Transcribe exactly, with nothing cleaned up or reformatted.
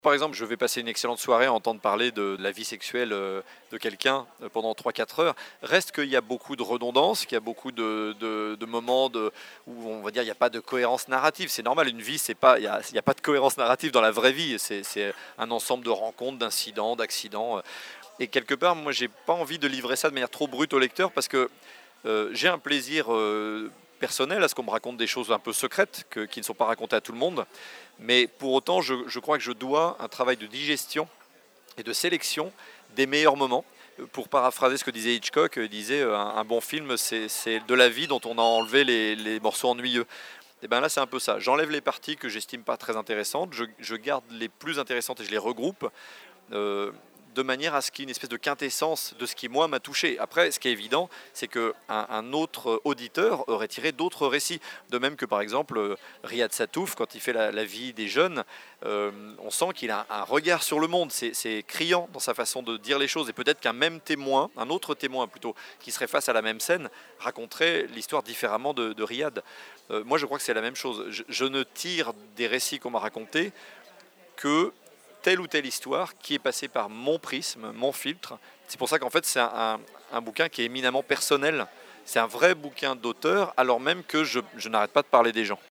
Par exemple, je vais passer une excellente soirée à entendre parler de la vie sexuelle euh, de quelqu'un euh, pendant trois quatre heures. Reste qu'il y a beaucoup de redondance, qu'il y a beaucoup de, de- de moments de- où on va dire il n'y a pas de cohérence narrative. C'est normal, une vie, c'est pas, il n'y a, il y a pas de cohérence narrative dans la vraie vie. C'est c'est un ensemble de rencontres, d'incidents, d'accidents. euh. Et quelque part, moi, j'ai pas envie de livrer ça de manière trop brute au lecteur parce que euh, j'ai un plaisir euh, personnel à ce qu'on me raconte des choses un peu secrètes que- qui ne sont pas racontées à tout le monde. Mais pour autant, je, je crois que je dois un travail de digestion et de sélection des meilleurs moments. Pour paraphraser ce que disait Hitchcock, il disait euh, un, un bon film, c'est c'est de la vie dont on a enlevé les, les morceaux ennuyeux. Et bien là, c'est un peu ça. J'enlève les parties que j'estime pas très intéressantes, je, je garde les plus intéressantes et je les regroupe euh, de manière à ce qu'il y ait une espèce de quintessence de ce qui, moi, m'a touché. Après, ce qui est évident, c'est qu'un un autre auditeur aurait tiré d'autres récits. De même que, par exemple, euh, Riyad Satouf, quand il fait la, la vie des jeunes, euh, on sent qu'il a un, un regard sur le monde. C'est, c'est criant dans sa façon de dire les choses. Et peut-être qu'un même témoin, un autre témoin plutôt, qui serait face à la même scène, raconterait l'histoire différemment de, de Riyad. Euh, moi, je crois que c'est la même chose. Je, je ne tire des récits qu'on m'a racontés que telle ou telle histoire qui est passée par mon prisme, mon filtre. C'est pour ça qu'en fait, c'est un, un- un bouquin qui est éminemment personnel. C'est un vrai bouquin d'auteur, alors même que je, je n'arrête pas de parler des gens.